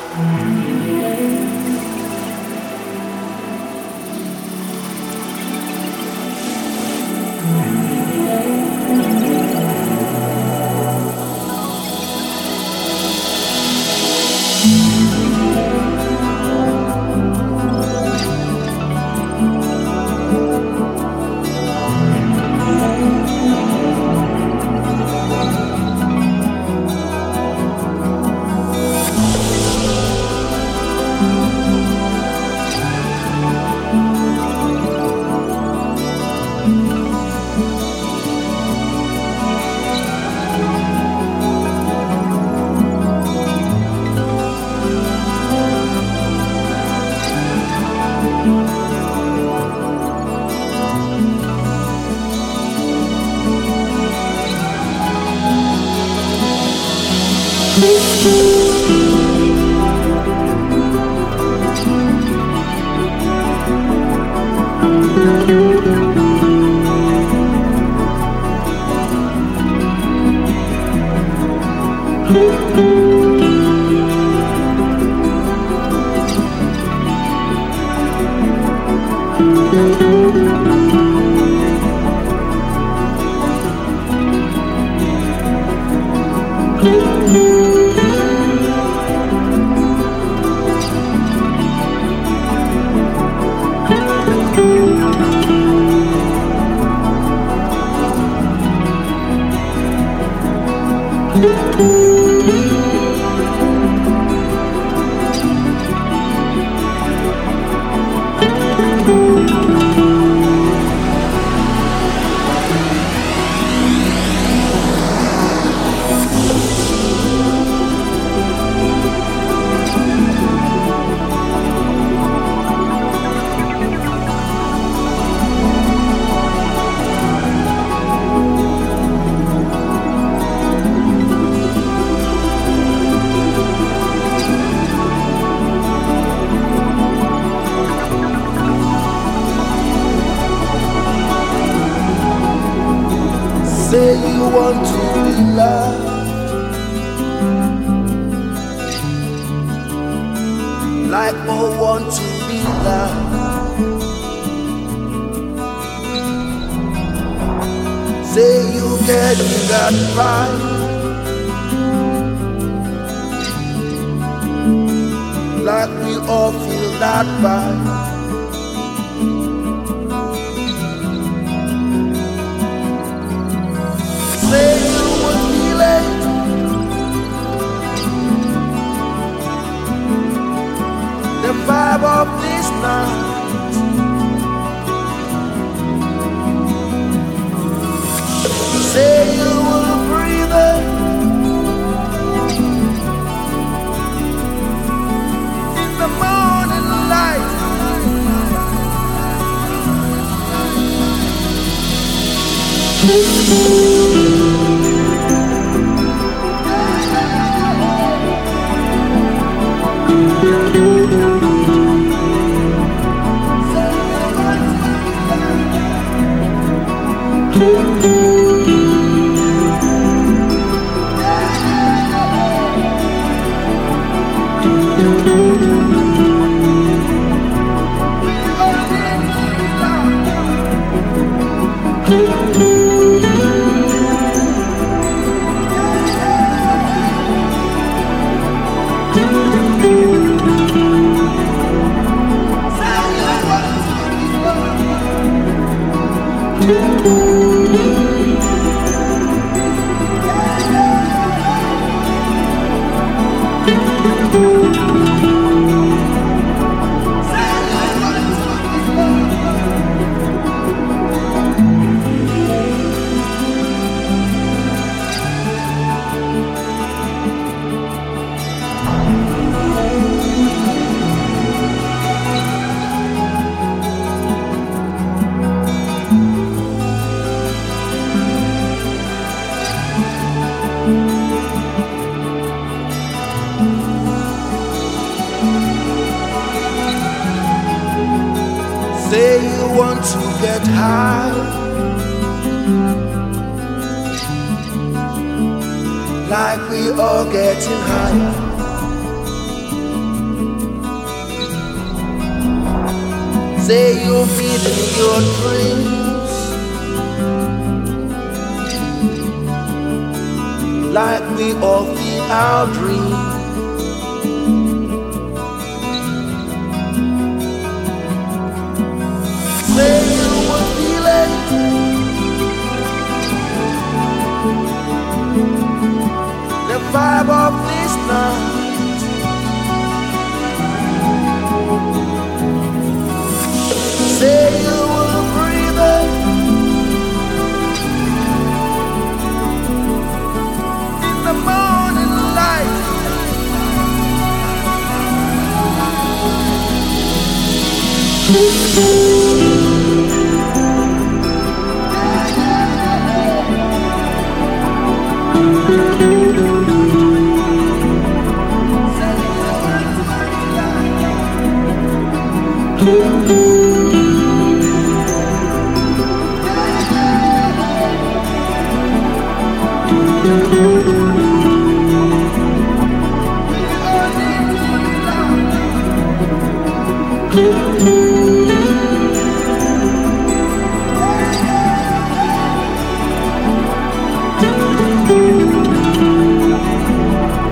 Say you want to be loved like I want to be loved. Say you get that vibe like we all feel that vibe. Say you would feel it the vibe of this night. Say you will breathe it in the morning light. Say you want to get high like we all getting higher. Say you feel in your dreams like we all feel our dreams. Say you were feeling the vibe of this night. Say you were breathing in the morning light.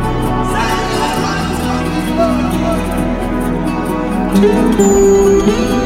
Thank you.